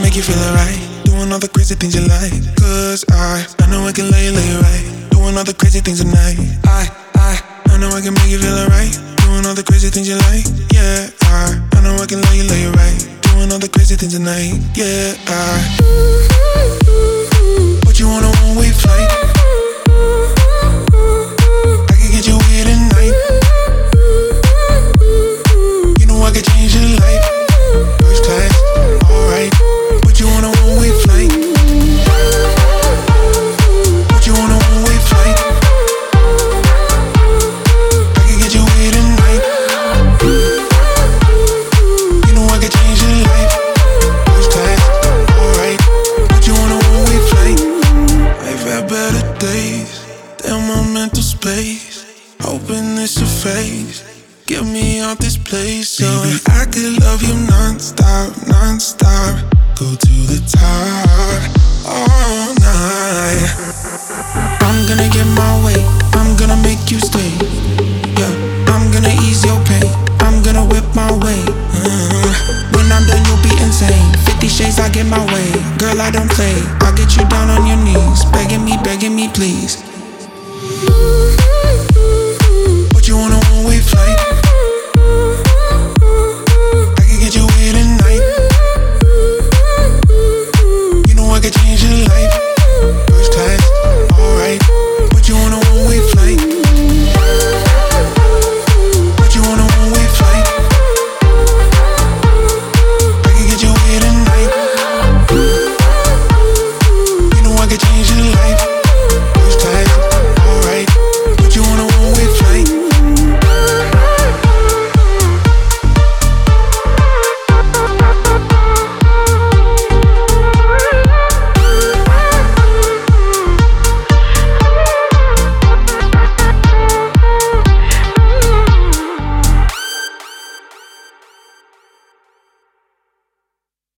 make you feel alright. Doing all the crazy things you like. Cause I know I can lay you right. Doing all the crazy things tonight. I know I can make you feel alright. Doing all the crazy things you like. Yeah, I know I can lay you right. Doing all the crazy things tonight. Yeah, put you on a one-way flight. I can get you here tonight. You know I can change your life. First class, alright. Put you on a one-way flight. Put you on a one-way flight. I can get you here tonight. You know I can change your life. First class, alright. Put you on a one-way flight. I've had better days than my mental space. Hoping this a phase. Get me out this place, so baby, I could love you non-stop, non-stop. Go to the top all night. I'm gonna get my way, I'm gonna make you stay. Yeah, I'm gonna ease your pain, I'm gonna whip my way. When I'm done you'll be insane. 50 shades I get my way. Girl I don't play, I'll get you down on your knees. Begging me please.